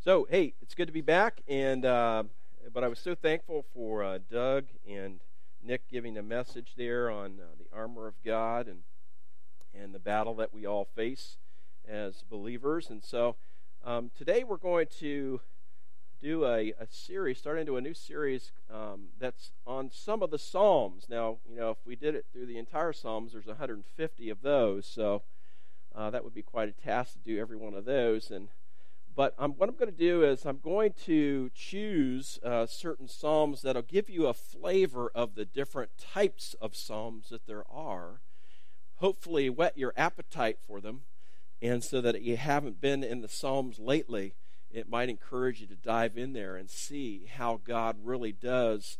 So, hey, it's good to be back, and but I was so thankful for Doug and Nick giving a message there on the armor of God and the battle that we all face as believers. And so today we're going to do a series, start into a new series that's on some of the Psalms. Now, you know, if we did it through the entire Psalms, there's 150 of those, so that would be quite a task to do every one of those. But what I'm going to do is I'm going to choose certain psalms that'll give you a flavor of the different types of psalms that there are. Hopefully whet your appetite for them. And so that you haven't been in the psalms lately, it might encourage you to dive in there and see how God really does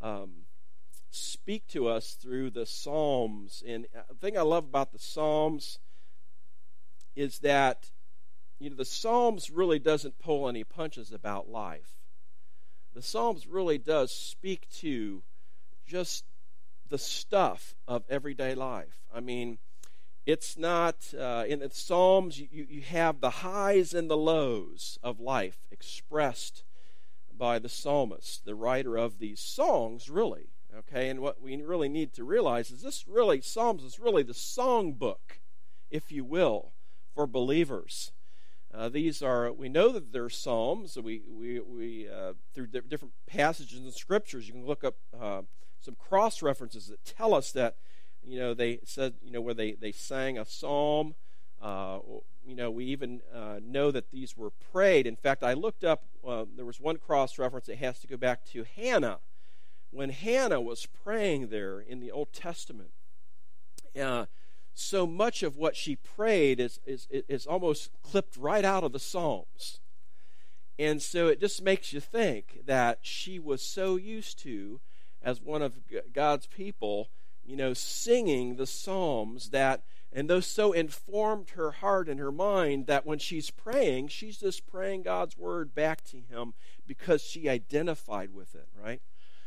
speak to us through the psalms. And the thing I love about the psalms is that the Psalms really doesn't pull any punches about life. The Psalms really does speak to just the stuff of everyday life. I mean, it's not, in the Psalms, you have the highs and the lows of life expressed by the psalmist, the writer of these songs, really. Okay, and what we really need to realize is Psalms is really the songbook, if you will, for believers. We know that they're psalms. We through different passages in the scriptures, you can look up some cross references that tell us that they said where they sang a psalm. We even know that these were prayed. In fact, I looked up. There was one cross reference that has to go back to Hannah, when Hannah was praying there in the Old Testament. So much of what she prayed is almost clipped right out of the Psalms. And so it just makes you think that she was so used to, as one of God's people, singing the Psalms, and those so informed her heart and her mind that when she's praying, she's just praying God's word back to him because she identified with it, right?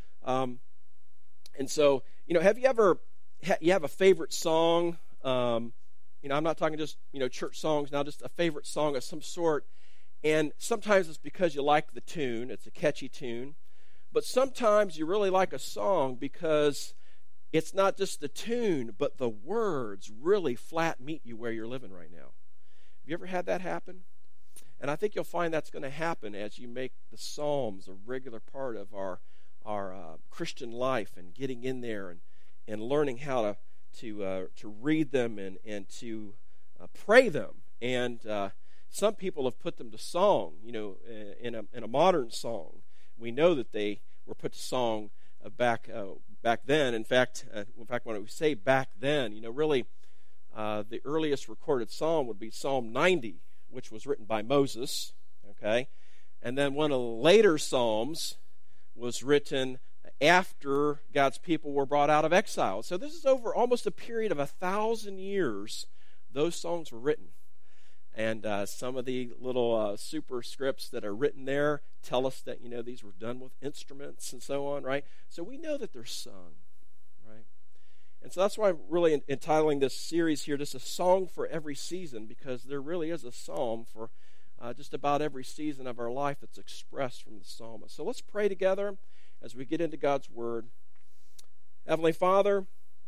And so, have you ever, you have a favorite song? I'm not talking just, church songs now, just a favorite song of some sort. And sometimes it's because you like the tune. It's a catchy tune. But sometimes you really like a song because it's not just the tune, but the words really flat meet you where you're living right now. Have you ever had that happen? And I think you'll find that's going to happen as you make the Psalms a regular part of our Christian life, and getting in there and learning how to read them and to pray them. And some people have put them to song, in a modern song. We know that they were put to song back then. In fact, when we say back then, really the earliest recorded psalm would be Psalm 90, which was written by Moses. Okay, and then one of the later psalms was written after God's people were brought out of exile. So this is over almost a period of 1,000 years those songs were written. And some of the little superscripts that are written there tell us that, these were done with instruments and so on, right? So we know that they're sung, right? And so that's why I'm really entitling this series here, just a song for every season, because there really is a psalm for just about every season of our life that's expressed from the psalmist. So let's pray together as we get into God's Word. Heavenly Father,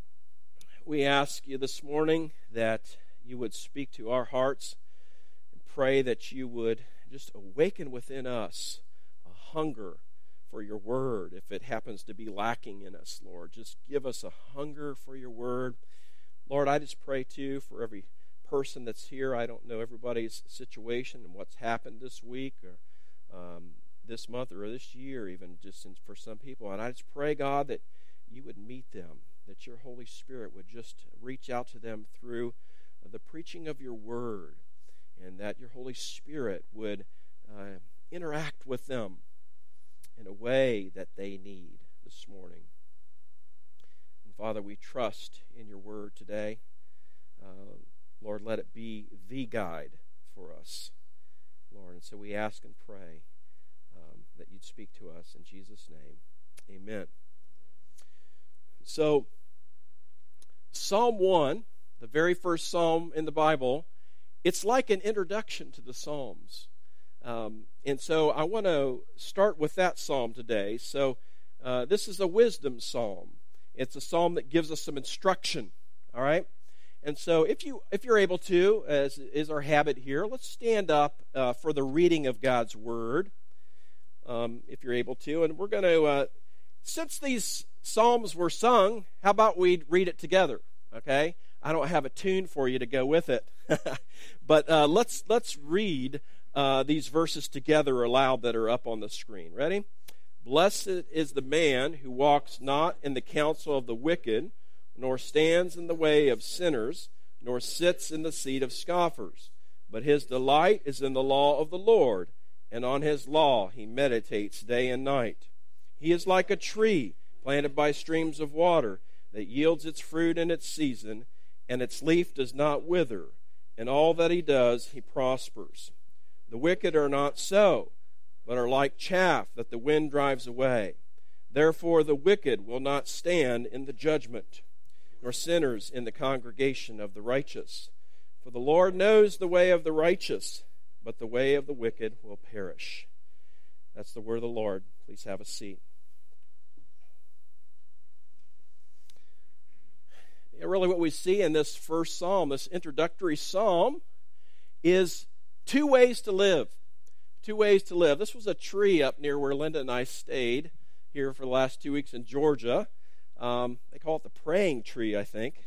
we ask you this morning that you would speak to our hearts, and pray that you would just awaken within us a hunger for your Word. If it happens to be lacking in us, Lord, just give us a hunger for your Word. Lord, I just pray too for every person that's here. I don't know everybody's situation and what's happened this week or this month or this year, even for some people. And I just pray, God, that you would meet them, that your Holy Spirit would just reach out to them through the preaching of your word, and that your Holy Spirit would interact with them in a way that they need this morning. And Father, we trust in your word today. Lord, let it be the guide for us, Lord. And so we ask and pray that you'd speak to us in Jesus' name. Amen. So, Psalm 1, the very first psalm in the Bible, it's like an introduction to the Psalms. And so I want to start with that psalm today. So this is a wisdom psalm. It's a psalm that gives us some instruction, all right? And so if you're able to, as is our habit here, let's stand up for the reading of God's Word, if you're able to. And we're going to, since these psalms were sung, how about we read it together, okay? I don't have a tune for you to go with it. But let's read these verses together aloud that are up on the screen. Ready? Blessed is the man who walks not in the counsel of the wicked, nor stands in the way of sinners, nor sits in the seat of scoffers. But his delight is in the law of the Lord, and on his law he meditates day and night. He is like a tree planted by streams of water, that yields its fruit in its season, and its leaf does not wither. In all that he does, he prospers. The wicked are not so, but are like chaff that the wind drives away. Therefore the wicked will not stand in the judgment, nor sinners in the congregation of the righteous. For the Lord knows the way of the righteous, but the way of the wicked will perish. That's the word of the Lord. Please have a seat. Really what we see in this first psalm, this introductory psalm, is two ways to live. Two ways to live. This was a tree up near where Linda and I stayed here for the last 2 weeks in Georgia. They call it the praying tree, I think.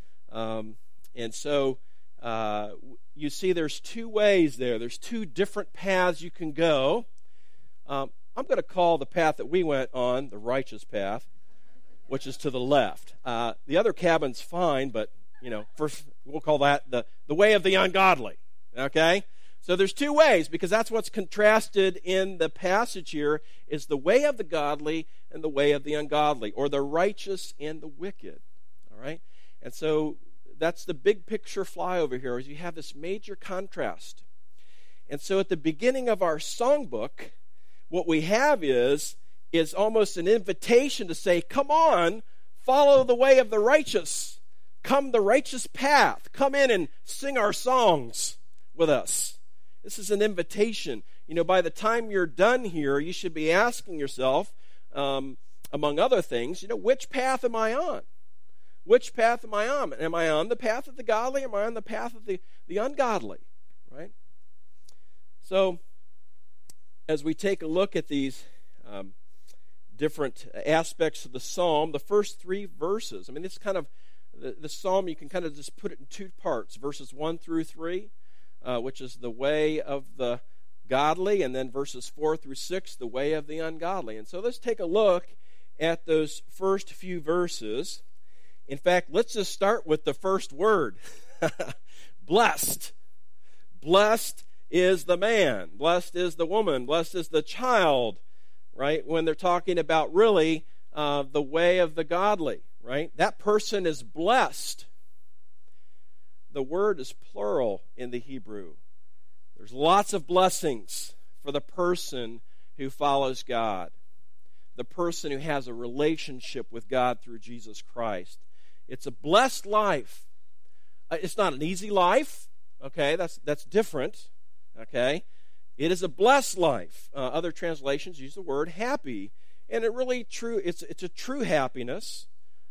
And so you see there's two ways there. There's two different paths you can go. I'm going to call the path that we went on the righteous path, which is to the left. The other cabin's fine, but, first we'll call that the way of the ungodly, okay? So there's two ways, because that's what's contrasted in the passage here, is the way of the godly and the way of the ungodly, or the righteous and the wicked, all right? And so that's the big picture flyover here, is you have this major contrast. And so at the beginning of our songbook, what we have is almost an invitation to say, come on, follow the way of the righteous. Come the righteous path. Come in and sing our songs with us. This is an invitation. By the time you're done here, you should be asking yourself, among other things, which path am I on? Which path am I on? Am I on the path of the godly, or am I on the path of the ungodly? Right? So, as we take a look at these different aspects of the psalm, the first three verses, this kind of, the psalm, you can kind of just put it in two parts, verses 1 through 3, which is the way of the godly, and then verses 4 through 6, the way of the ungodly. And so let's take a look at those first few verses. In fact, let's just start with the first word. Blessed. Blessed is the man. Blessed is the woman. Blessed is the child, right? When they're talking about really the way of the godly, right? That person is blessed. The word is plural in the Hebrew. There's lots of blessings for the person who follows God, the person who has a relationship with God through Jesus Christ. It's a blessed life. It's not an easy life, okay? That's different, okay? It is a blessed life. Other translations use the word happy, and it's a true happiness.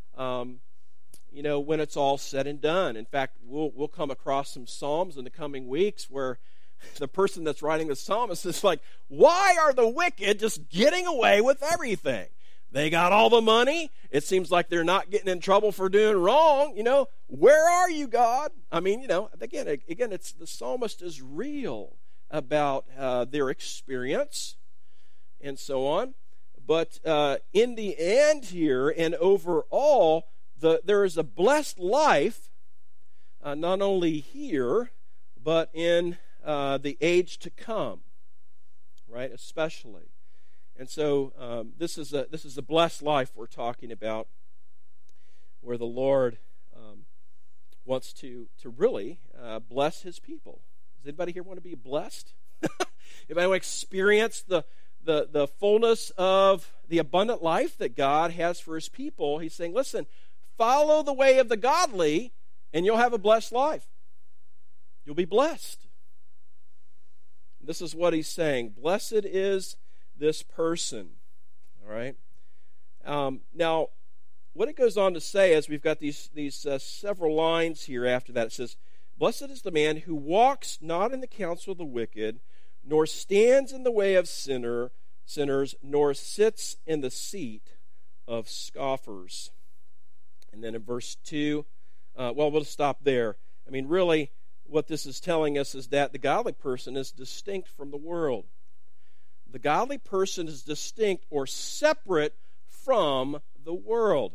When it's all said and done. In fact, we'll come across some psalms in the coming weeks where the person that's writing the psalmist is like, why are the wicked just getting away with everything? They got all the money. It seems like they're not getting in trouble for doing wrong. Where are you, God? Again, it's the psalmist is real about their experience and so on. But in the end here and overall, there is a blessed life, not only here, but in the age to come, right? Especially, and so this is a blessed life we're talking about, where the Lord wants to really bless His people. Does anybody here want to be blessed? Anybody want to experience the fullness of the abundant life that God has for His people? He's saying, listen, follow the way of the godly, and you'll have a blessed life. You'll be blessed. This is what he's saying. Blessed is this person. All right? Now, what it goes on to say is we've got these several lines here after that. It says, blessed is the man who walks not in the counsel of the wicked, nor stands in the way of sinners, nor sits in the seat of scoffers. And then in verse 2, we'll stop there. I mean, really, what this is telling us is that the godly person is distinct from the world. The godly person is distinct or separate from the world.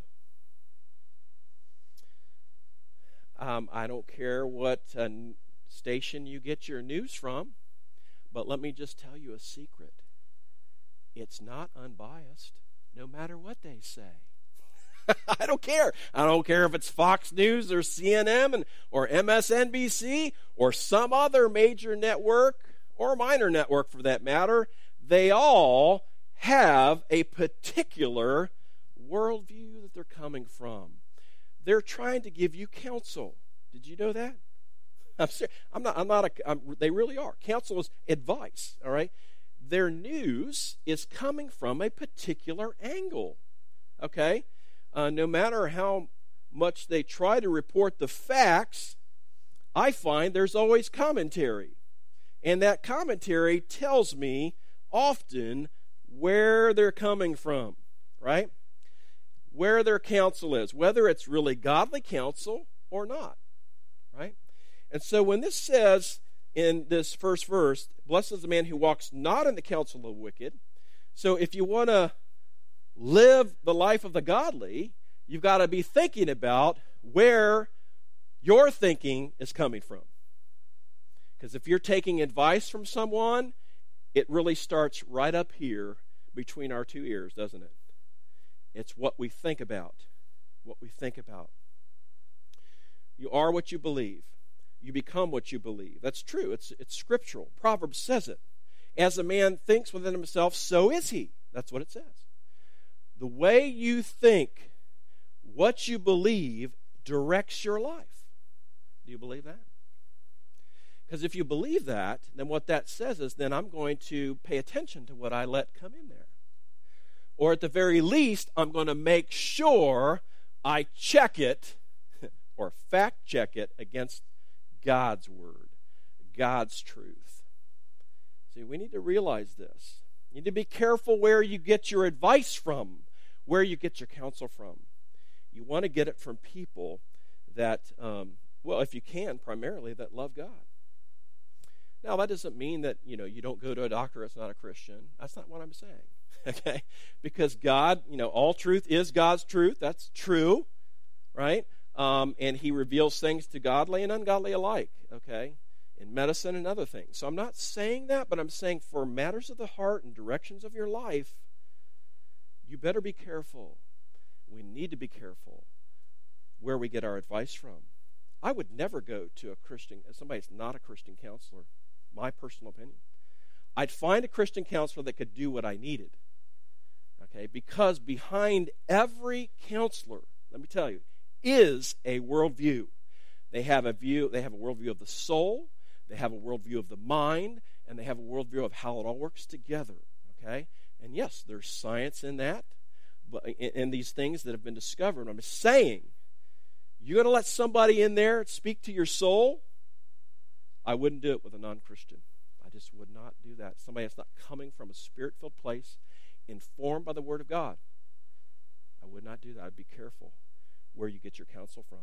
I don't care what station you get your news from, but let me just tell you a secret. It's not unbiased, no matter what they say. I don't care. I don't care if it's Fox News or CNN or MSNBC or some other major network or minor network for that matter. They all have a particular worldview that they're coming from. They're trying to give you counsel. Did you know that? I'm serious. They really are. Counsel is advice, all right? Their news is coming from a particular angle, okay? No matter how much they try to report the facts, I find there's always commentary. And that commentary tells me often where they're coming from, right? Where their counsel is, whether it's really godly counsel or not, right? And so when this says in this first verse, blessed is the man who walks not in the counsel of the wicked. So if you want to live the life of the godly, you've got to be thinking about where your thinking is coming from. Because if you're taking advice from someone, it really starts right up here between our two ears, doesn't it? It's what we think about. What we think about. You are what you believe. You become what you believe. That's true. It's scriptural. Proverbs says it. As a man thinks within himself, so is he. That's what it says. The way you think, what you believe, directs your life. Do you believe that? Because if you believe that, then what that says is then I'm going to pay attention to what I let come in there. Or at the very least, I'm going to make sure I check it or fact check it against God's word, God's truth. See, we need to realize this. You need to be careful where you get your advice from, where you get your counsel from. You want to get it from people that, if you can, primarily, that love God. Now, that doesn't mean that, you don't go to a doctor that's not a Christian. That's not what I'm saying, okay? Because God, all truth is God's truth. That's true, right? And he reveals things to godly and ungodly alike, okay? In medicine and other things. So I'm not saying that, but I'm saying for matters of the heart and directions of your life, you better be careful. We need to be careful where we get our advice from. I would never go to a Christian, somebody that's not a Christian counselor, my personal opinion. I'd find a Christian counselor that could do what I needed, okay? Because behind every counselor, let me tell you, is a worldview. They have a worldview of the soul, they have a worldview of the mind, and they have a worldview of how it all works together, okay? And yes, there's science in that, but in these things that have been discovered. I'm saying, you're going to let somebody in there speak to your soul? I wouldn't do it with a non-Christian. I just would not do that. Somebody that's not coming from a spirit-filled place, informed by the Word of God. I would not do that. I'd be careful where you get your counsel from.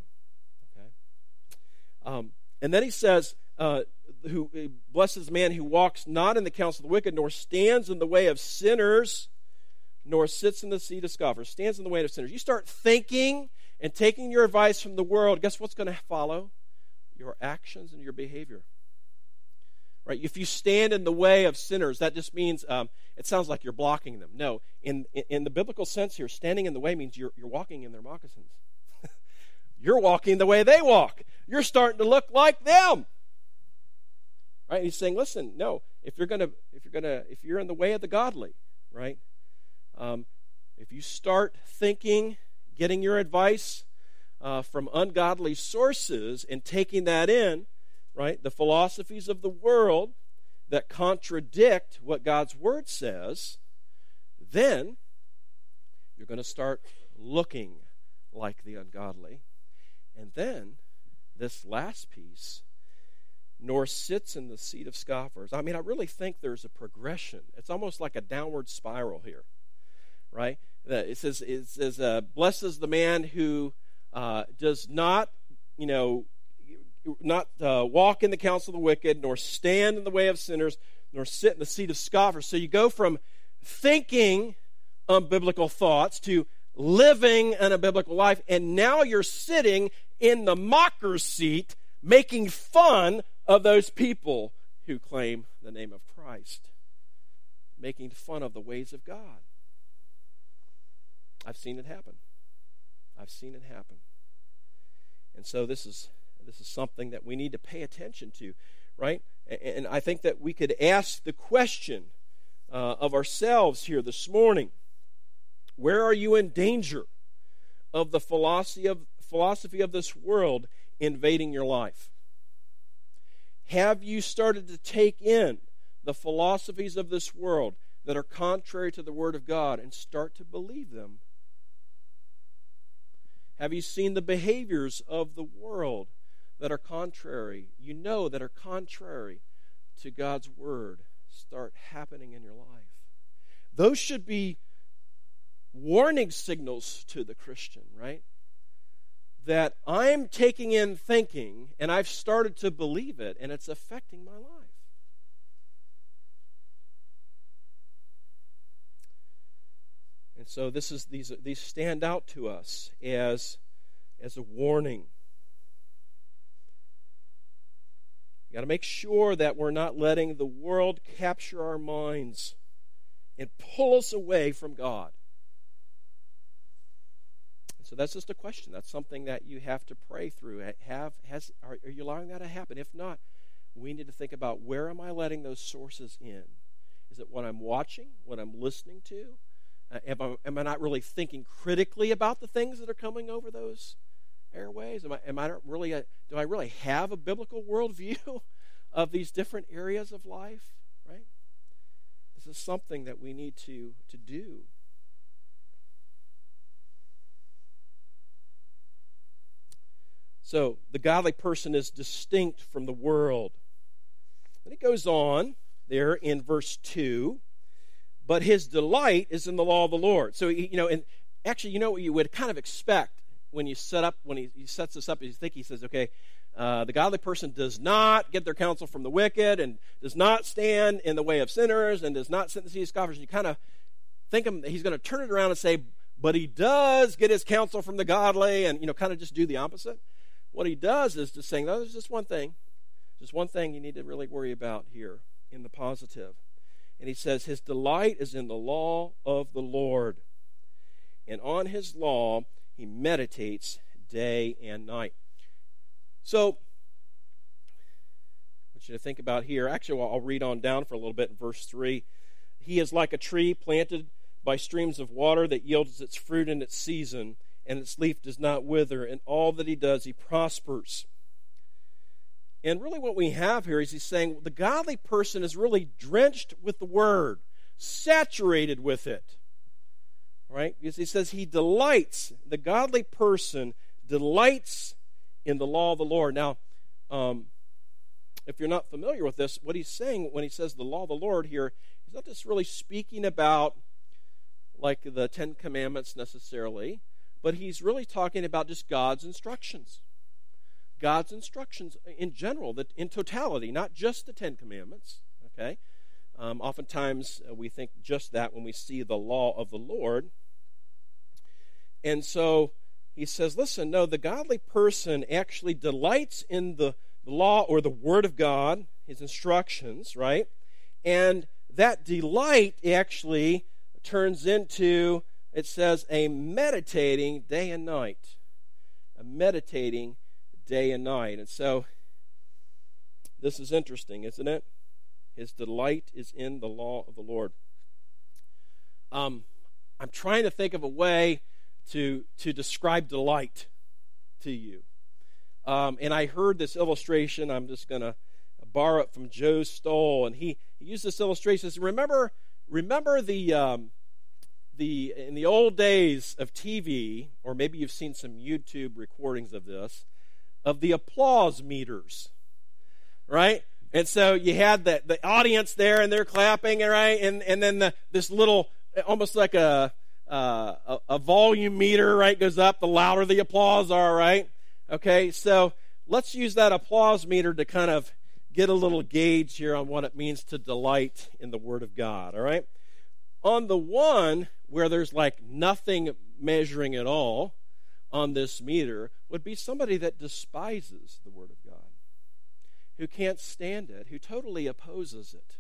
Okay? And then he says, who blesses the man who walks not in the counsel of the wicked, nor stands in the way of sinners, nor sits in the seat of scoffers. Stands in the way of sinners. You start thinking and taking your advice from the world, guess what's going to follow? Your actions and your behavior. Right? If you stand in the way of sinners, that just means, it sounds like you're blocking them. No, in the biblical sense here, standing in the way means you're walking in their moccasins. You're walking the way they walk. You're starting to look like them. Right? He's saying, listen, no, if you're in the way of the godly, right? If you start thinking, getting your advice from ungodly sources and taking that in, right? The philosophies of the world, that contradict what God's Word says, then you're going to start looking like the ungodly. And then, this last piece, nor sits in the seat of scoffers. I mean, I really think there's a progression. It's almost like a downward spiral here, right? It says blessed is the man who does not, walk in the counsel of the wicked, nor stand in the way of sinners, nor sit in the seat of scoffers. So you go from thinking unbiblical thoughts to living an unbiblical life, and now you're sitting in the mocker's seat, making fun of those people who claim the name of Christ, making fun of the ways of God. I've seen it happen. I've seen it happen. And so this is something that we need to pay attention to, right? And I think that we could ask the question of ourselves here this morning: where are you in danger of the philosophy of this world invading your life? Have you started to take in the philosophies of this world that are contrary to the Word of God and start to believe them? Have you seen the behaviors of the world that are contrary, that are contrary to God's Word start happening in your life? Those should be warning signals to the Christian, right? That I'm taking in thinking, and I've started to believe it, and it's affecting my life. And so these stand out to us as a warning. You got to make sure that we're not letting the world capture our minds and pull us away from God. So that's just a question. That's something that you have to pray through. Are you allowing that to happen? If not, we need to think about, where am I letting those sources in? Is it what I'm watching, what I'm listening to? Am I not really thinking critically about the things that are coming over those airways? Do I really have a biblical worldview of these different areas of life? Right? This is something that we need to do. So the godly person is distinct from the world. And it goes on there in verse 2. But his delight is in the law of the Lord. So, and actually, what you would kind of expect when he sets this up, he says, okay, the godly person does not get their counsel from the wicked, and does not stand in the way of sinners, and does not sit in the seat of scoffers. You kind of think he's going to turn it around and say, but he does get his counsel from the godly, and, kind of just do the opposite. What he does is just saying, no, there's just one thing you need to really worry about here in the positive. And he says, his delight is in the law of the Lord, and on his law he meditates day and night. So, I want you to think about here. Actually, I'll read on down for a little bit in verse 3. He is like a tree planted by streams of water that yields its fruit in its season, and its leaf does not wither. In all that he does, he prospers. And really what we have here is he's saying the godly person is really drenched with the Word, saturated with it. Right? Because he says he delights, the godly person delights in the law of the Lord. Now, if you're not familiar with this, what he's saying when he says the law of the Lord here, he's not just really speaking about like the Ten Commandments necessarily, but he's really talking about just God's instructions. God's instructions in general, in totality, not just the Ten Commandments. Okay, oftentimes we think just that when we see the law of the Lord. And so he says, listen, no, the godly person actually delights in the law or the Word of God, his instructions, right? And that delight actually turns into, it says, a meditating day and night. A meditating day and night. And so this is interesting, isn't it? His delight is in the law of the Lord. I'm trying to think of a way to describe delight to you. And I heard this illustration. I'm just going to borrow it from Joe Stoll, and he used this illustration. He says, remember the in the old days of TV, or maybe you've seen some YouTube recordings of this, of the applause meters, right? And so you had the audience there, and they're clapping, right? And then this little, almost like a volume meter, right, goes up, the louder the applause are, right? Okay, so let's use that applause meter to kind of get a little gauge here on what it means to delight in the Word of God, all right? On the one where there's like nothing measuring at all on this meter would be somebody that despises the Word of God, who can't stand it, who totally opposes it.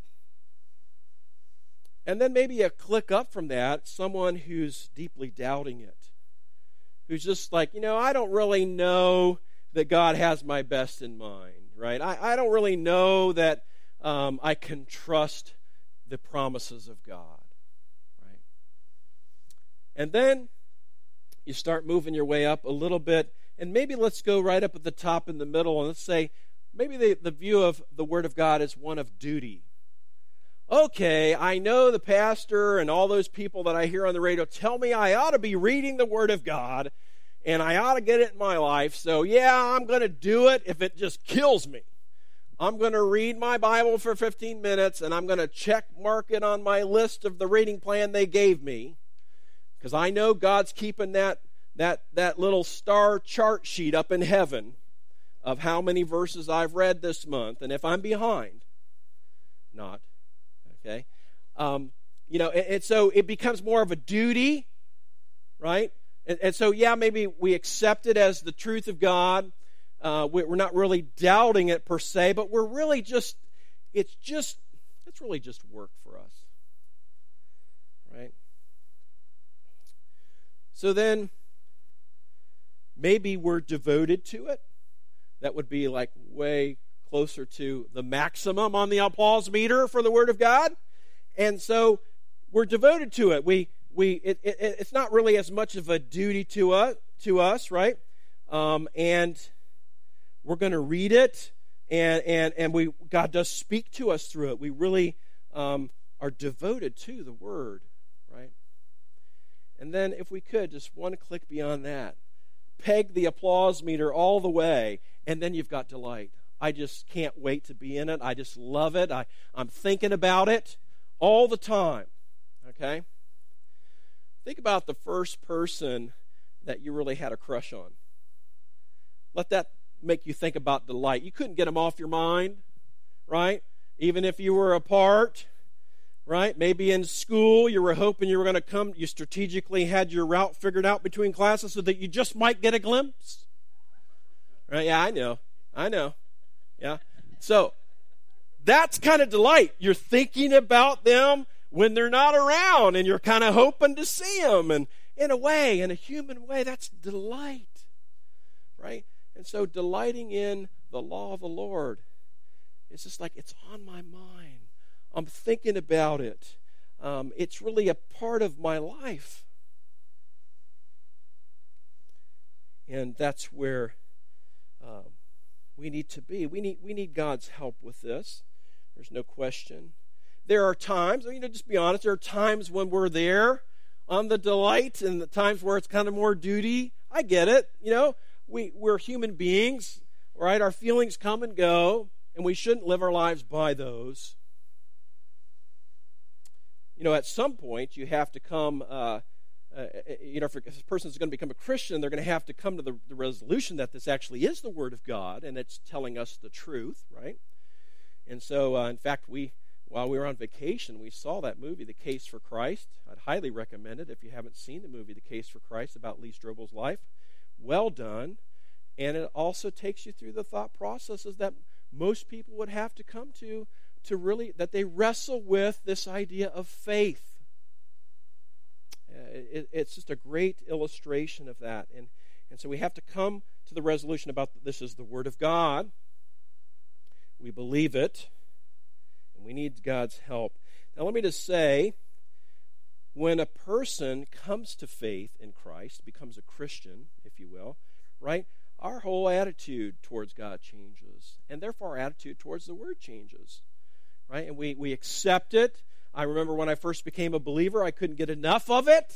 And then maybe a click up from that, someone who's deeply doubting it, who's just like, I don't really know that God has my best in mind, right? I don't really know that I can trust the promises of God, right? And then you start moving your way up a little bit, and maybe let's go right up at the top in the middle, and let's say maybe the view of the Word of God is one of duty. Okay, I know the pastor and all those people that I hear on the radio tell me I ought to be reading the Word of God, and I ought to get it in my life, so yeah, I'm going to do it if it just kills me. I'm going to read my Bible for 15 minutes, and I'm going to check mark it on my list of the reading plan they gave me, because I know God's keeping that little star chart sheet up in heaven of how many verses I've read this month, and if I'm behind, not, okay? And so it becomes more of a duty, right? And so, yeah, maybe we accept it as the truth of God. We're not really doubting it per se, but we're really it's really just work for us, right? So then, maybe we're devoted to it. That would be like way closer to the maximum on the applause meter for the Word of God. And so we're devoted to it. It's not really as much of a duty to us, right? And we're going to read it, and God does speak to us through it. We really are devoted to the Word, right? And then if we could, just one click beyond that, peg the applause meter all the way, and then you've got delight. I just can't wait to be in it. I just love it. I'm thinking about it all the time, okay? Think about the first person that you really had a crush on. Let that make you think about delight. You couldn't get them off your mind, right? Even if you were apart, right? Maybe in school you were hoping you were going to come, you strategically had your route figured out between classes so that you just might get a glimpse. Right? Yeah, I know. Yeah. So, that's kind of delight. You're thinking about them when they're not around, and you're kind of hoping to see them. And in a human way, that's delight, right? And so delighting in the law of the Lord, it's just like it's on my mind. I'm thinking about it. It's really a part of my life. And that's where we need to be. We need God's help with this. There's no question. There are times, just be honest, there are times when we're there on the delight and the times where it's kind of more duty. I get it. We're human beings, right? Our feelings come and go, and we shouldn't live our lives by those. At some point, you have to come, if a person is going to become a Christian, they're going to have to come to the resolution that this actually is the Word of God, and it's telling us the truth, right? And so, in fact, while we were on vacation, we saw that movie, The Case for Christ. I'd highly recommend it if you haven't seen the movie, The Case for Christ, about Lee Strobel's life. Well done. And it also takes you through the thought processes that most people would have to come to really, that they wrestle with this idea of faith. It's just a great illustration of that. And so we have to come to the resolution about this is the Word of God. We believe it. And we need God's help. Now let me just say, when a person comes to faith in Christ, becomes a Christian, if you will, right? our whole attitude towards God changes. And therefore our attitude towards the Word changes. Right? And we accept it. I remember when I first became a believer, I couldn't get enough of it.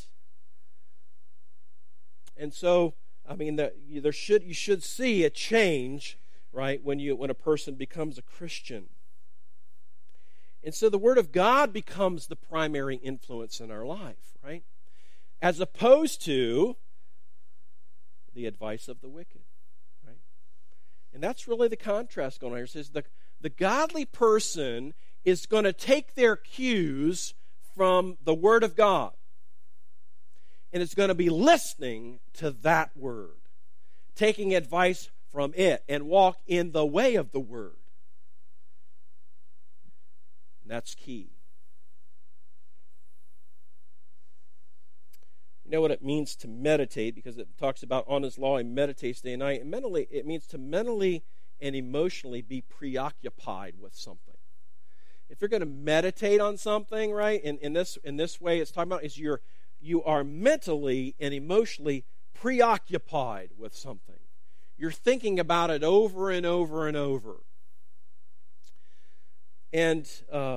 And so, I mean, you should see a change, right, when a person becomes a Christian. And so the Word of God becomes the primary influence in our life, right? As opposed to the advice of the wicked, right? And that's really the contrast going on here. It says the godly person is going to take their cues from the Word of God. And it's going to be listening to that Word, taking advice from it, and walk in the way of the Word. And that's key. You know what it means to meditate, because it talks about on His law He meditates day and night. And mentally, it means to mentally and emotionally be preoccupied with something. If you're going to meditate on something, right, in this way, it's talking about is you are mentally and emotionally preoccupied with something. You're thinking about it over and over and over. And,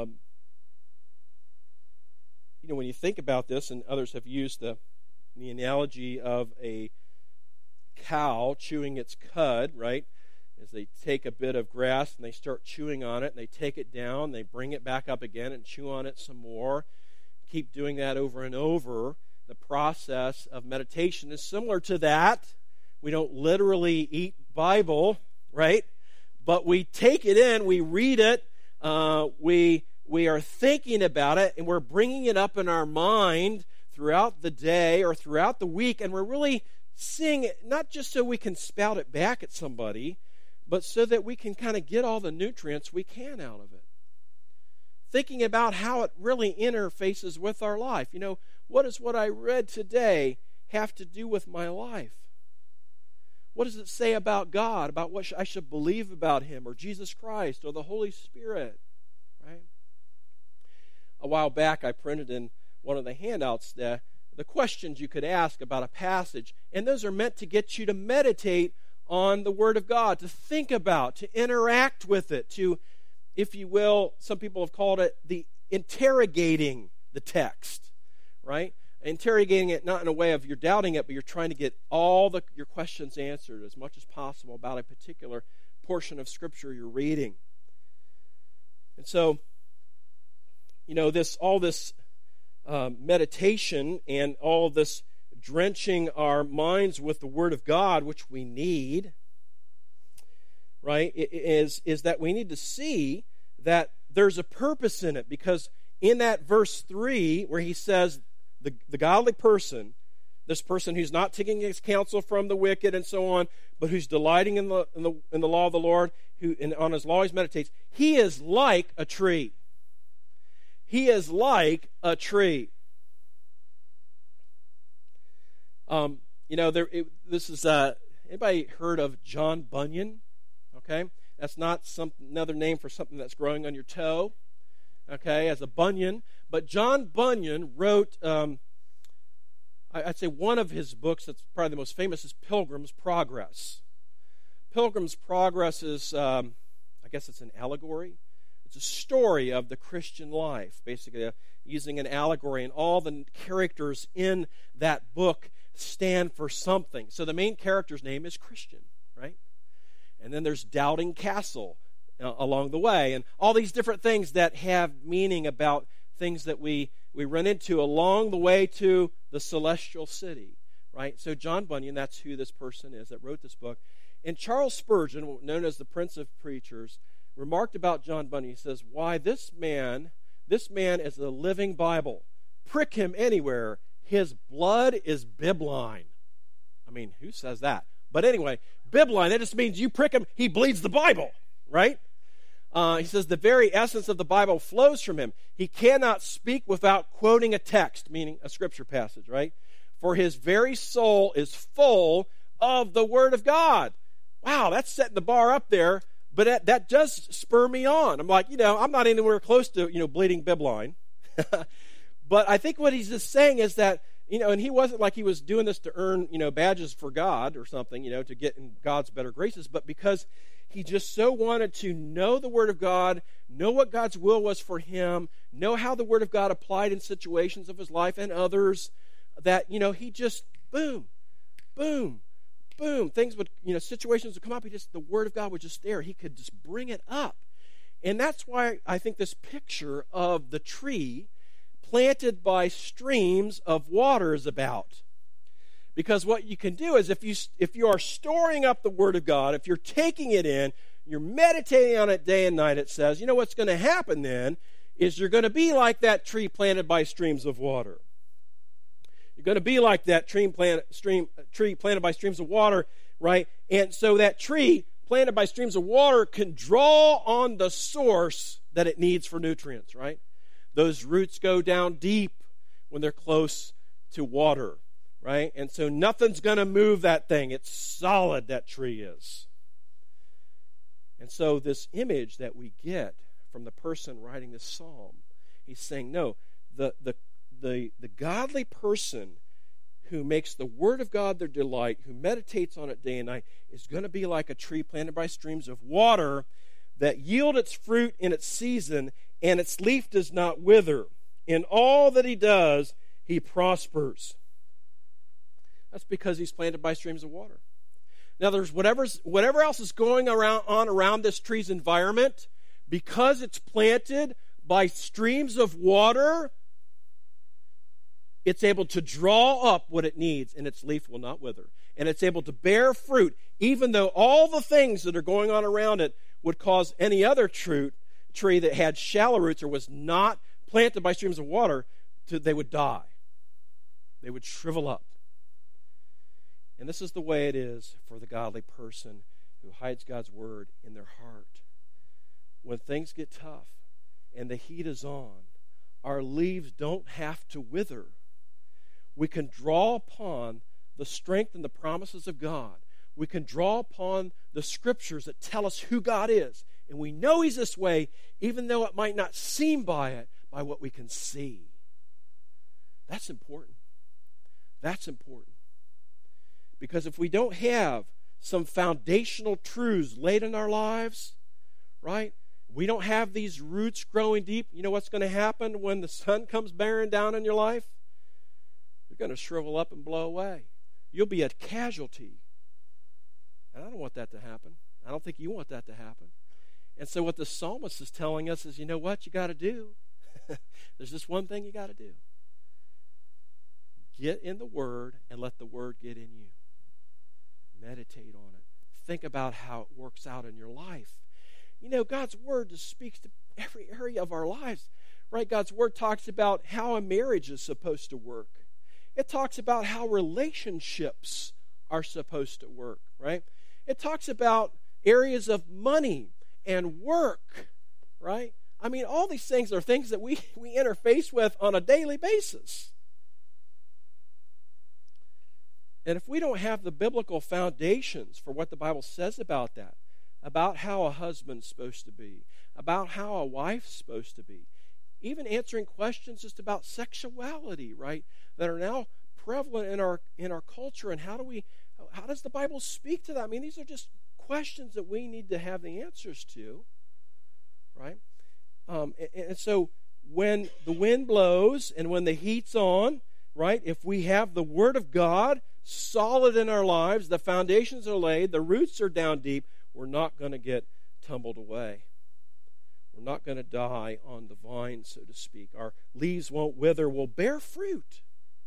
when you think about this, and others have used the analogy of a cow chewing its cud, right? As they take a bit of grass and they start chewing on it, and they take it down, they bring it back up again and chew on it some more. Keep doing that over and over. The process of meditation is similar to that. We don't literally eat Bible, right? But we take it in, we read it, we are thinking about it, and we're bringing it up in our mind throughout the day or throughout the week, and we're really seeing it not just so we can spout it back at somebody, but so that we can kind of get all the nutrients we can out of it. Thinking about how it really interfaces with our life. What does what I read today have to do with my life? What does it say about God, about what I should believe about Him, or Jesus Christ, or the Holy Spirit? Right? A while back, I printed in one of the handouts the questions you could ask about a passage, and those are meant to get you to meditate on the Word of God, to think about, to interact with it, to, if you will, some people have called it the interrogating the text, right? Interrogating it not in a way of you're doubting it, but you're trying to get all your questions answered as much as possible about a particular portion of Scripture you're reading. And so, all this meditation and all this drenching our minds with the Word of God, which we need, right, is that we need to see that there's a purpose in it, because in that verse 3 where he says the godly person, this person who's not taking his counsel from the wicked and so on, but who's delighting in the law of the Lord, who on His law he meditates, he is like a tree. He is like a tree. This is anybody heard of John Bunyan? Okay, that's not another name for something that's growing on your toe. Okay, as a bunion. But John Bunyan wrote, I'd say one of his books that's probably the most famous is Pilgrim's Progress. Pilgrim's Progress is, I guess it's an allegory. It's a story of the Christian life, basically using an allegory, and all the characters in that book stand for something. So the main character's name is Christian, right? And then there's Doubting Castle along the way, and all these different things that have meaning about things that we run into along the way to the celestial city, right? So John Bunyan, that's who this person is that wrote this book. And Charles Spurgeon, known as the Prince of Preachers, remarked about John Bunyan. He says, "Why, this man is a living Bible. Prick him anywhere. His blood is bibline." I mean, who says that? But anyway, bibline, that just means you prick him, he bleeds the Bible, right? He says the very essence of the Bible flows from him. He cannot speak without quoting a text, meaning a scripture passage, right? For his very soul is full of the Word of God. Wow, that's setting the bar up there, but that does spur me on. I'm like, I'm not anywhere close to, bleeding bibline. But I think what he's just saying is that And he wasn't like he was doing this to earn, badges for God or something, to get in God's better graces, but because he just so wanted to know the Word of God, know what God's will was for him, know how the Word of God applied in situations of his life and others, that, he just, boom, boom, boom, things would, situations would come up, the Word of God was just there. He could just bring it up. And that's why I think this picture of the tree planted by streams of water is about. Because what you can do is if you are storing up the Word of God, if you're taking it in, you're meditating on it day and night, it says, what's going to happen then is you're going to be like that tree planted by streams of water. You're going to be like that tree planted by streams of water, right? And so that tree planted by streams of water can draw on the source that it needs for nutrients, right? Those roots go down deep when they're close to water, right? And so nothing's going to move that thing. It's solid, that tree is. And so this image that we get from the person writing this psalm, he's saying, no, the godly person who makes the Word of God their delight, who meditates on it day and night, is going to be like a tree planted by streams of water that yield its fruit in its season, and its leaf does not wither. In all that he does, he prospers. That's because he's planted by streams of water. Now, there's whatever else is going on around this tree's environment, because it's planted by streams of water, it's able to draw up what it needs, and its leaf will not wither. And it's able to bear fruit, even though all the things that are going on around it would cause any other tree that had shallow roots or was not planted by streams of water, they would die. They would shrivel up. And this is the way it is for the godly person who hides God's Word in their heart. When things get tough and the heat is on, our leaves don't have to wither. We can draw upon the strength and the promises of God. We can draw upon the Scriptures that tell us who God is. And we know He's this way, even though it might not seem by what we can see. That's important. That's important. Because if we don't have some foundational truths laid in our lives, right? We don't have these roots growing deep. You know what's going to happen when the sun comes bearing down in your life? You're going to shrivel up and blow away. You'll be a casualty. And I don't want that to happen. I don't think you want that to happen. And so what the psalmist is telling us is, you know what you got to do? There's just one thing you got to do. Get in the Word and let the Word get in you. Meditate on it. Think about how it works out in your life. God's Word just speaks to every area of our lives, right? God's Word talks about how a marriage is supposed to work. It talks about how relationships are supposed to work, right? It talks about areas of money and work, right? I mean, all these things are things that we interface with on a daily basis. And if we don't have the biblical foundations for what the Bible says about that, about how a husband's supposed to be, about how a wife's supposed to be, even answering questions just about sexuality, right, that are now prevalent in our culture, and how does the Bible speak to that? I mean, these are just questions that we need to have the answers to, right? And so when the wind blows and when the heat's on, right, if we have the Word of God solid in our lives, the foundations are laid, the roots are down deep, we're not going to get tumbled away. We're not going to die on the vine, so to speak. Our leaves won't wither, we'll bear fruit.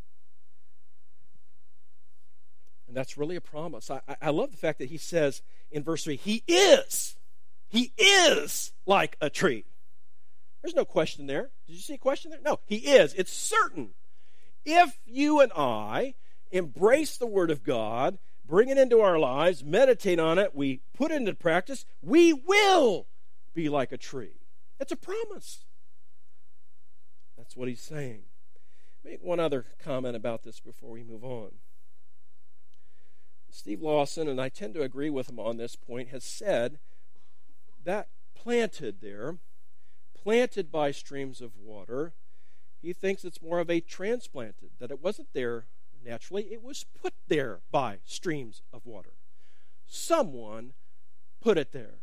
And that's really a promise. I love the fact that he says in verse 3, He is like a tree. There's no question there. Did you see a question there? No, He is. It's certain. If you and I embrace the Word of God, bring it into our lives, meditate on it, we put it into practice, we will be like a tree. It's a promise. That's what he's saying. Make one other comment about this before we move on. Steve Lawson, and I tend to agree with him on this point, has said that planted by streams of water, he thinks it's more of a transplanted, that it wasn't there naturally, it was put there by streams of water. Someone put it there.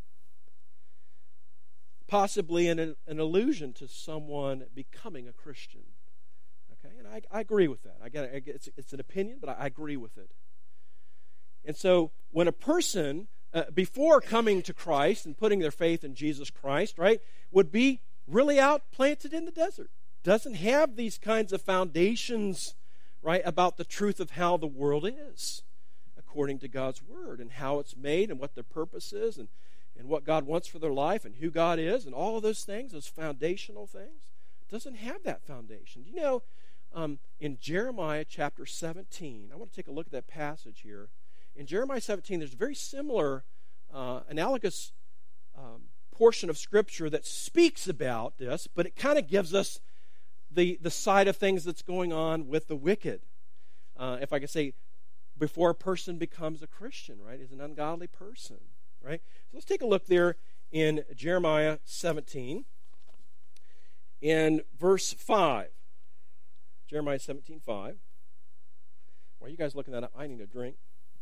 Possibly an allusion to someone becoming a Christian. Okay, and I agree with that. It's an opinion, but I agree with it. And so when a person, before coming to Christ and putting their faith in Jesus Christ, right, would be really out planted in the desert, doesn't have these kinds of foundations, right, about the truth of how the world is, according to God's Word, and how it's made, and what their purpose is, and what God wants for their life, and who God is, and all of those things, those foundational things, doesn't have that foundation. Do you know, in Jeremiah chapter 17, I want to take a look at that passage here. In Jeremiah 17, there's a very similar, analogous portion of Scripture that speaks about this, but it kind of gives us the side of things that's going on with the wicked. If I could say, before a person becomes a Christian, right, is an ungodly person, right? So let's take a look there in Jeremiah 17, in verse 5. Jeremiah 17:5. While you guys looking that up, I need a drink.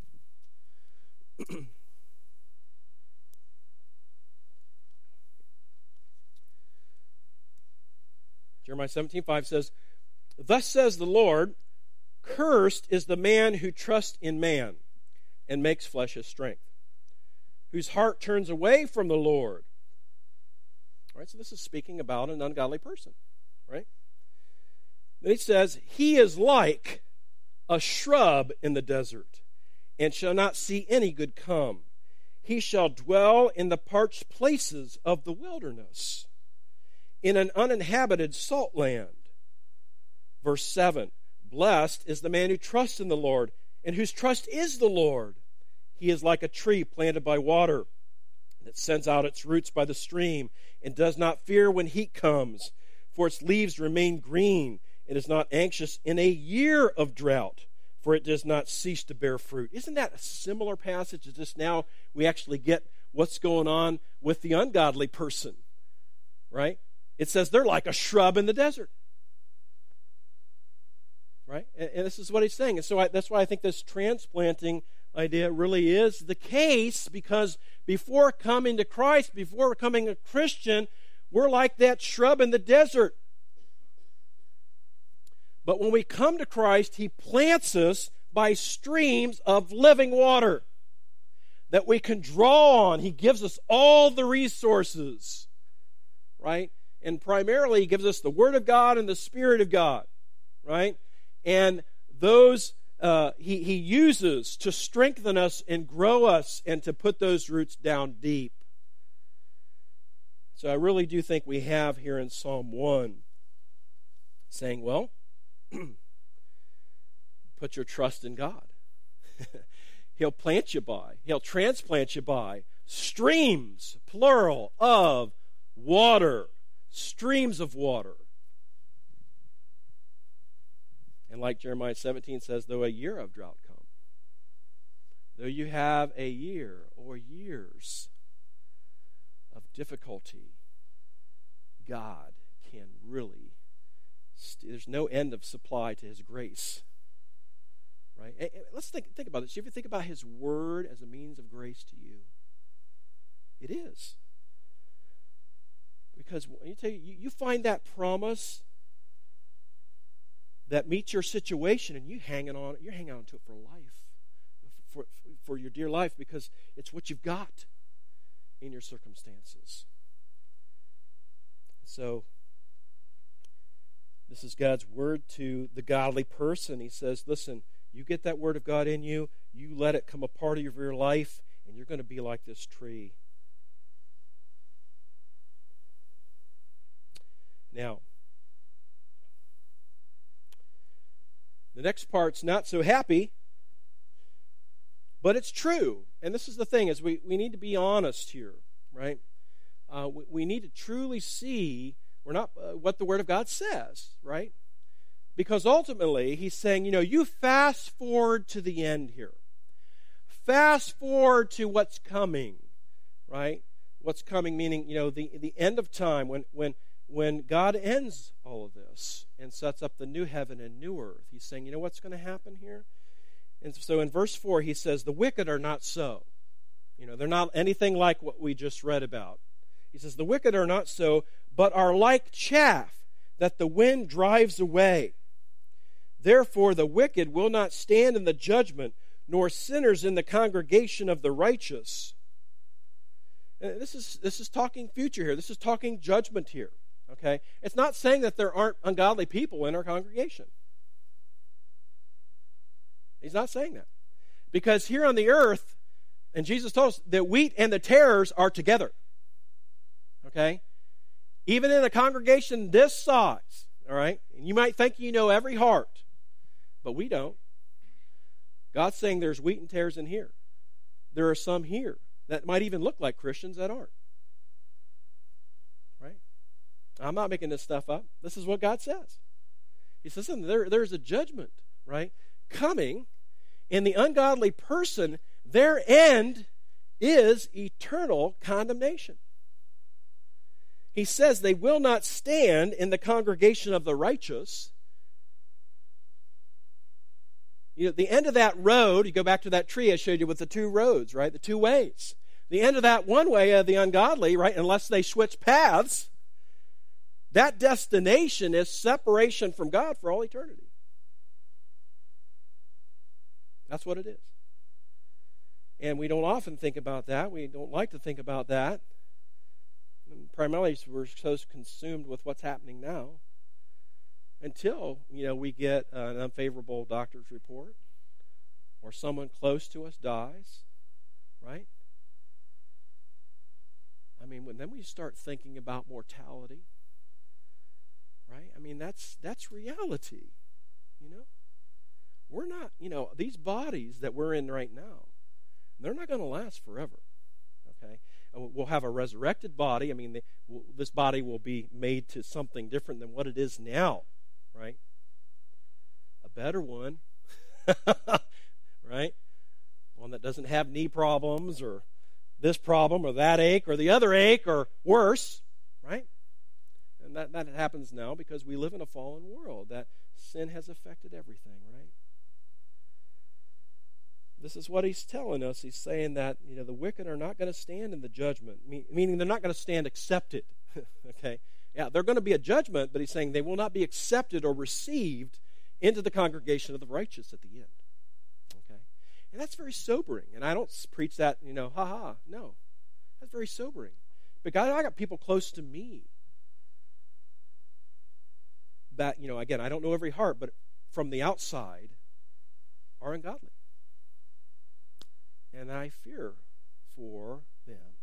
Jeremiah 17:5 says, "Thus says the Lord, cursed is the man who trusts in man and makes flesh his strength, whose heart turns away from the Lord." All right, so this is speaking about an ungodly person, right? Then he says, "He is like a shrub in the desert, and shall not see any good come. He shall dwell in the parched places of the wilderness, in an uninhabited salt land." Verse 7, "Blessed is the man who trusts in the Lord, and whose trust is the Lord. He is like a tree planted by water, that sends out its roots by the stream, and does not fear when heat comes, for its leaves remain green, and is not anxious in a year of drought, for it does not cease to bear fruit." Isn't that a similar passage? It's just now we actually get what's going on with the ungodly person, right? It says they're like a shrub in the desert, right? And this is what he's saying. And so that's why I think this transplanting idea really is the case, because before coming to Christ, before becoming a Christian, we're like that shrub in the desert. But when we come to Christ, He plants us by streams of living water that we can draw on. He gives us all the resources, right? And primarily, He gives us the Word of God and the Spirit of God, right? And those He uses to strengthen us and grow us and to put those roots down deep. So I really do think we have here in Psalm 1 saying, well, put your trust in God. He'll plant you by, He'll transplant you by streams, plural, of water. Streams of water. And like Jeremiah 17 says, though a year of drought come, though you have a year or years of difficulty, God can really, there's no end of supply to His grace. Right? And let's think about this. You ever think about His Word as a means of grace to you? It is. Because you find that promise that meets your situation, and you're hanging on to it for life, for your dear life, because it's what you've got in your circumstances. So, this is God's word to the godly person. He says, listen, you get that word of God in you, you let it come a part of your life, and you're going to be like this tree. Now, the next part's not so happy, but it's true. And this is the thing, is we need to be honest here, right? We need to truly see what the Word of God says, right? Because ultimately, He's saying, you fast forward to the end here. Fast forward to what's coming, right? What's coming, meaning, the end of time, when when God ends all of this and sets up the new heaven and new earth, he's saying, you know what's going to happen here? And so in verse 4, he says, the wicked are not so. They're not anything like what we just read about. He says, the wicked are not so, but are like chaff that the wind drives away. Therefore the wicked will not stand in the judgment, nor sinners in the congregation of the righteous. This is talking future here. This is talking judgment here. Okay? It's not saying that there aren't ungodly people in our congregation. He's not saying that. Because here on the earth, and Jesus told us, the wheat and the tares are together. Okay? Even in a congregation this size, all right? And you might think you know every heart, but we don't. God's saying there's wheat and tares in here. There are some here that might even look like Christians that aren't. Right? I'm not making this stuff up. This is what God says. He says, listen, there's a judgment, right, coming, and the ungodly person, their end is eternal condemnation. He says they will not stand in the congregation of the righteous. The end of that road, you go back to that tree I showed you with the two roads, right? The two ways. The end of that one way of the ungodly, right, unless they switch paths, that destination is separation from God for all eternity. That's what it is. And we don't often think about that. We don't like to think about that. And primarily, we're so consumed with what's happening now until, we get an unfavorable doctor's report or someone close to us dies, right? I mean, then we start thinking about mortality, right? I mean, that's reality, We're not, these bodies that we're in right now, they're not going to last forever, okay? We'll have a resurrected body. I mean, this body will be made to something different than what it is now, right? A better one, right? One that doesn't have knee problems or this problem or that ache or the other ache or worse, right? And that happens now because we live in a fallen world. That sin has affected everything, right? This is what he's telling us. He's saying that, the wicked are not going to stand in the judgment, meaning they're not going to stand accepted. Okay? Yeah, they're going to be a judgment, but he's saying they will not be accepted or received into the congregation of the righteous at the end. Okay? And that's very sobering. And I don't preach that, ha-ha. No. That's very sobering. But God, I got people close to me that, again, I don't know every heart, but from the outside are ungodly. And I fear for them.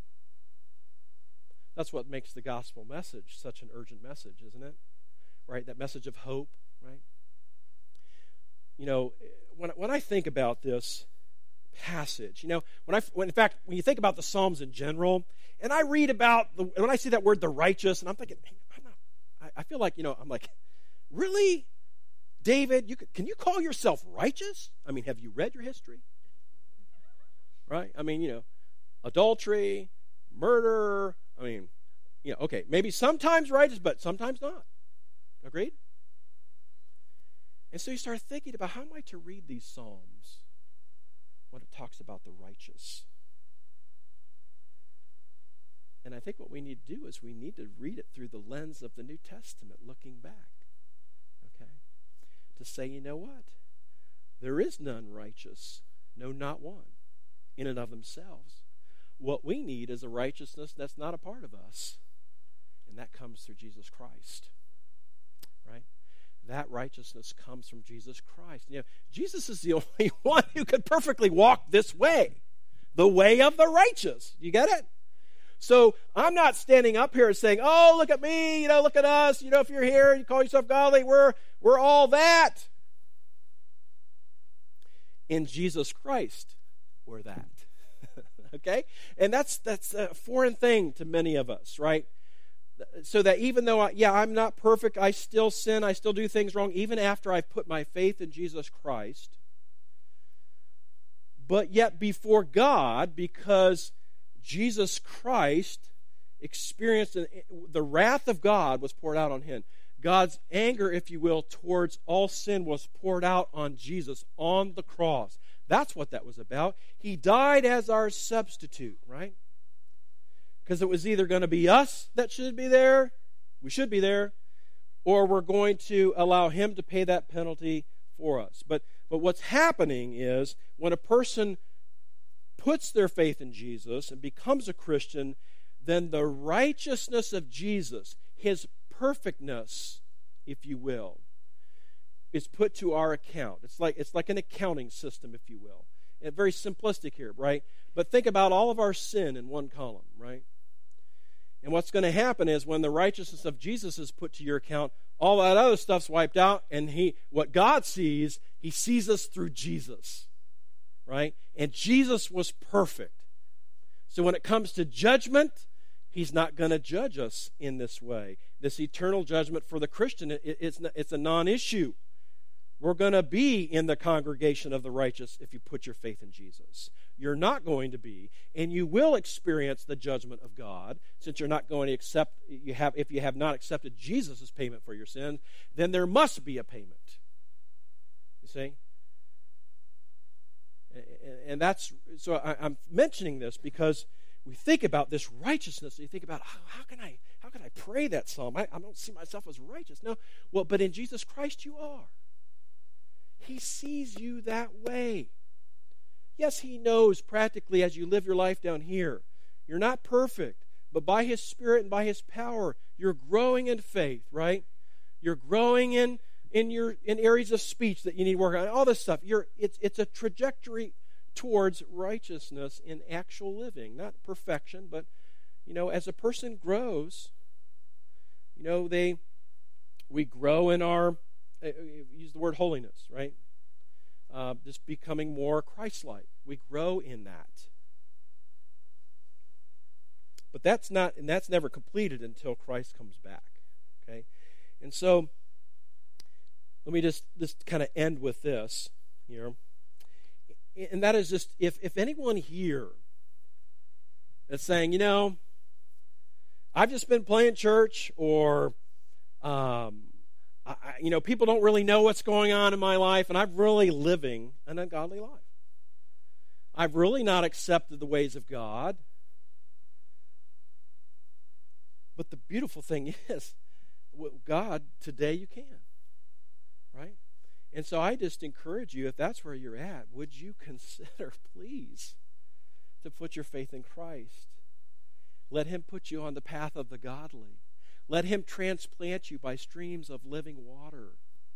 That's what makes the gospel message such an urgent message, isn't it? Right? That message of hope, right? When I think about this passage, when you think about the Psalms in general, and I read about, when I see that word, the righteous, and I'm thinking, I feel like, I'm like, really? David, can you call yourself righteous? I mean, have you read your history? Right? I mean, adultery, murder. I mean, okay, maybe sometimes righteous, but sometimes not. Agreed? And so you start thinking about how am I to read these Psalms when it talks about the righteous? And I think what we need to do is we need to read it through the lens of the New Testament, looking back. Okay? To say, you know what? There is none righteous, no, not one, in and of themselves. What we need is a righteousness that's not a part of us. And that comes through Jesus Christ. Right? That righteousness comes from Jesus Christ. Jesus is the only one who could perfectly walk this way. The way of the righteous. You get it? So I'm not standing up here and saying, oh, look at me, look at us. If you're here, you call yourself godly, we're all that. In Jesus Christ, we're that. Okay? And that's a foreign thing to many of us, right? So that even though, I'm not perfect, I still sin, I still do things wrong, even after I've put my faith in Jesus Christ. But yet before God, because Jesus Christ experienced, the wrath of God was poured out on him. God's anger, if you will, towards all sin was poured out on Jesus on the cross. That's what that was about. He died as our substitute, right? Because it was either going to be us that should be there, we should be there, or we're going to allow him to pay that penalty for us. But what's happening is when a person puts their faith in Jesus and becomes a Christian, then the righteousness of Jesus, his perfectness, if you will, is put to our account. It's like an accounting system, if you will. And very simplistic here, right? But think about all of our sin in one column, right? And what's going to happen is when the righteousness of Jesus is put to your account, all that other stuff's wiped out, and what God sees, he sees us through Jesus, right? And Jesus was perfect. So when it comes to judgment, he's not going to judge us in this way. This eternal judgment for the Christian, it's a non-issue. We're going to be in the congregation of the righteous if you put your faith in Jesus. You're not going to be, and you will experience the judgment of God, since you're not going to accept, if you have not accepted Jesus' payment for your sins, then there must be a payment. You see? And that's, so I'm mentioning this because we think about this righteousness, and you think about, how can I pray that psalm? I don't see myself as righteous. No, well, but in Jesus Christ you are. He sees you that way. Yes, he knows practically as you live your life down here, you're not perfect, but by his Spirit and by his power, you're growing in faith, right? You're growing in areas of speech that you need to work on, all this stuff. It's a trajectory towards righteousness in actual living, not perfection, but as a person grows, we grow in our, use the word holiness, right? Just becoming more Christ-like. We grow in that. But that's never completed until Christ comes back. Okay? And so let me just kind of end with this here. And that is just, if anyone here is saying, I've just been playing church, or people don't really know what's going on in my life, and I'm really living an ungodly life. I've really not accepted the ways of God. But the beautiful thing is, God, today you can. Right? And so I just encourage you, if that's where you're at, would you consider, please, to put your faith in Christ? Let him put you on the path of the godly. Let him transplant you by streams of living water.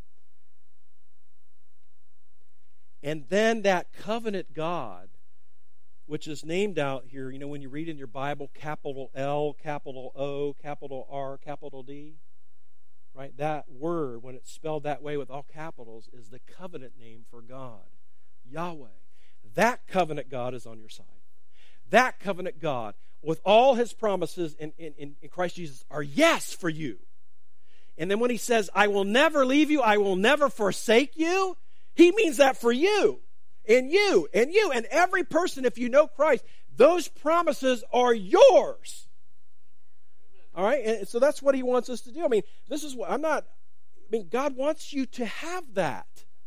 And then that covenant God, which is named out here, when you read in your Bible, capital L, capital O, capital R, capital D, right? That word, when it's spelled that way with all capitals, is the covenant name for God, Yahweh. That covenant God is on your side. That covenant God, with all his promises in Christ Jesus, are yes for you. And then when he says, I will never leave you, I will never forsake you, he means that for you, and you, and you, and every person, if you know Christ, those promises are yours. All right? And so that's what he wants us to do. This is what God wants you to have that.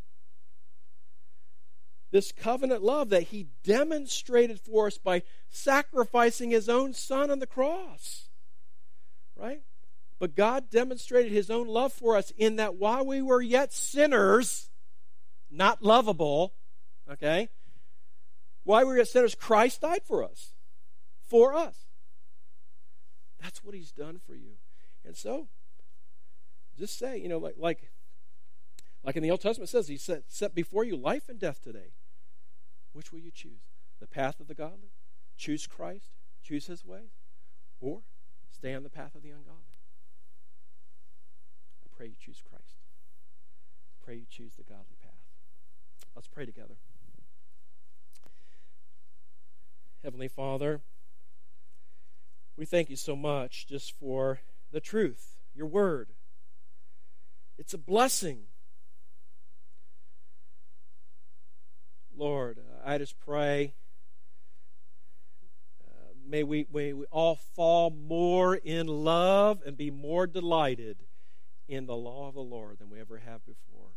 This covenant love that he demonstrated for us by sacrificing his own son on the cross. Right? But God demonstrated his own love for us in that while we were yet sinners, not lovable, okay? While we were yet sinners, Christ died for us. For us. That's what he's done for you. And so, just say, like in the Old Testament it says, he set before you life and death today. Which will you choose? The path of the godly? Choose Christ? Choose his way? Or stay on the path of the ungodly? I pray you choose Christ. I pray you choose the godly path. Let's pray together. Heavenly Father, we thank you so much just for the truth, your word. It's a blessing. Lord, I just pray may we all fall more in love and be more delighted in the law of the Lord than we ever have before.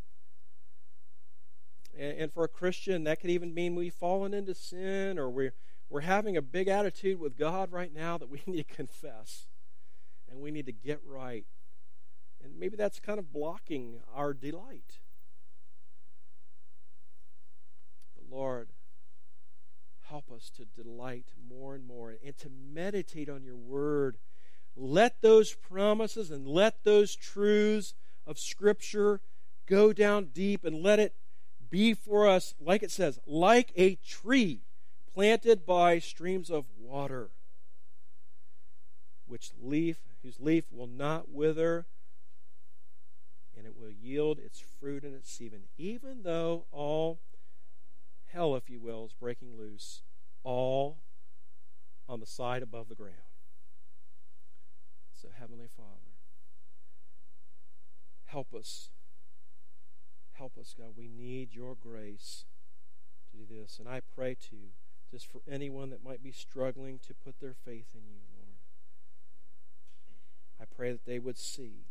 And for a Christian, that could even mean we've fallen into sin, or we're having a big attitude with God right now that we need to confess and we need to get right. And maybe that's kind of blocking our delight. But Lord, help us to delight more and more and to meditate on your word. Let those promises and let those truths of Scripture go down deep, and let it be for us, like it says, like a tree planted by streams of water, whose leaf will not wither, and it will yield its fruit in its season, even though all hell, if you will, is breaking loose, all on the side above the ground. So, Heavenly Father, help us. Help us, God. We need your grace to do this. And I pray, too, just for anyone that might be struggling to put their faith in you, Lord. I pray that they would see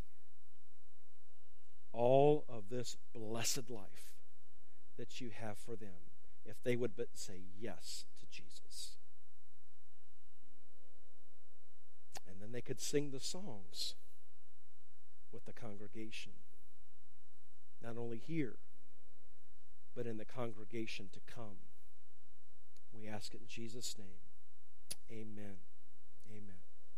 all of this blessed life that you have for them if they would but say yes to Jesus. And then they could sing the songs with the congregation. Not only here, but in the congregation to come. We ask it in Jesus' name. Amen. Amen.